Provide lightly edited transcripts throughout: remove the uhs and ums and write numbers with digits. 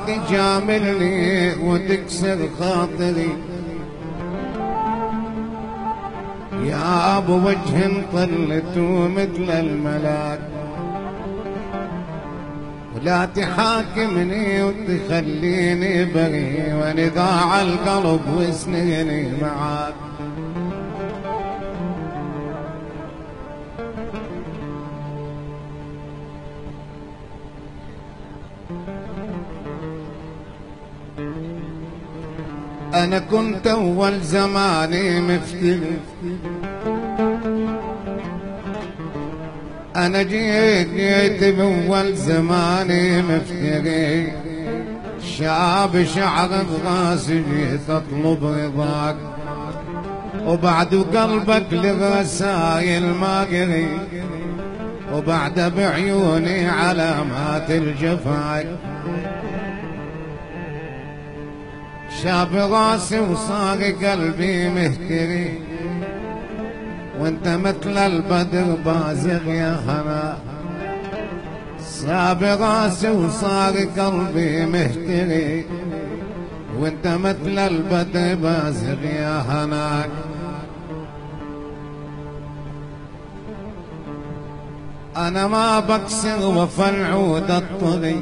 تجاملني وتكسر خاطري، يا ابو وجه طلت مثل الملاك، ولا تحاكمني وتخليني بريء ونضاع القلب وسنيني معاك. أنا كنت أول زماني مفتري، أنا جيت بأول زماني مفتري، شاب شعر براسي جيت أطلب رضاك، وبعد قلبك لرسايل ما قري، وبعد بعيوني علامات الجفاك. شاب راسي وصار قلبي مهتري، وانت مثل البدر بازغ يا هنا. شاب راسي وصار قلبي مهتري، وانت مثل البدر بازغ يا هناك. انا ما بكسر وفا العود الطري،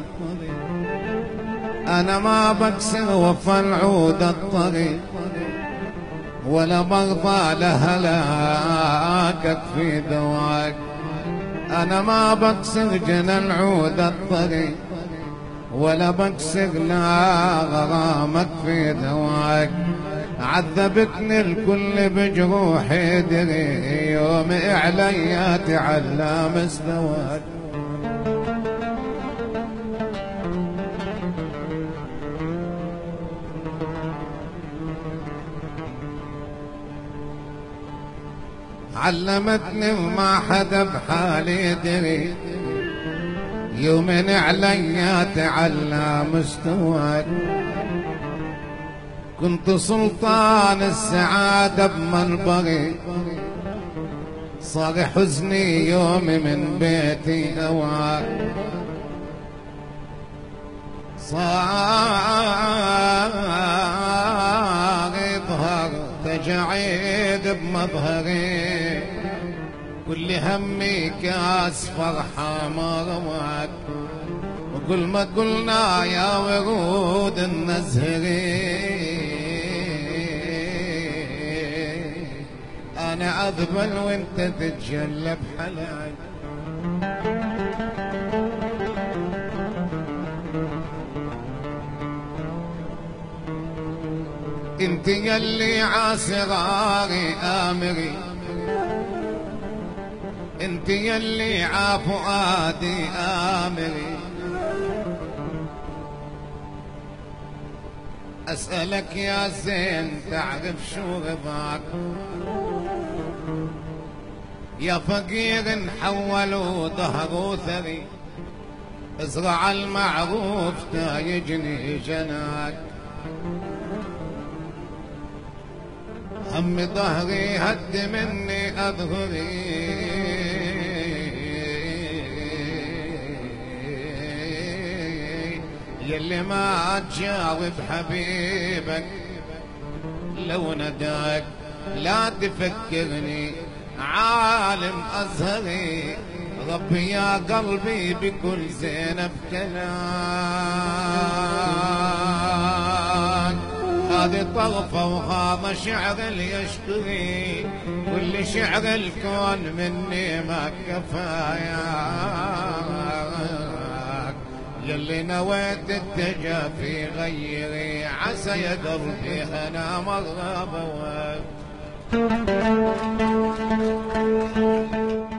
أنا ما بكسر وفا العود الطري، ولا برضى لهلاكك في دواك. أنا ما بكسر جنى العود الطري، ولا بكسر لا غرامك في دواك. عذبتني الكل بجروح يدري، يوم عليا تعلى مستواك. علمتني وما حدا بحالي يدري، يوم عليا تعلى مستواك. كنت سلطان السعادة بمنبري، صار حزني يوم من بيتي هواك. صار يظهر تجاعيد بمظهري، كل همي كاس فرحة مرماك. وكل ما قلنا يا ورود النزهري، أنا أذبل وانت تتجلى بحلاك. انت يلي عاسراري آمري، انت يلي عفؤادي آمري. أسألك يا زين تعرف شو رضاك، يا فقير حولوا ظهر ثري، ازرع المعروف تايجني جناك. هم ظهري هد مني أظهري، يلي ما تجاوب حبيبك لو نداك. لا تفكرني عالم أزهري، ربي يا قلبي بكل زين ابتلاك. هذه طرفة وهذا شعر اللي يشتري، كل شعر الكون مني ما كفاياك. يلي نويت التجافي غيري، عسى يا قلبي انا مرة بواك.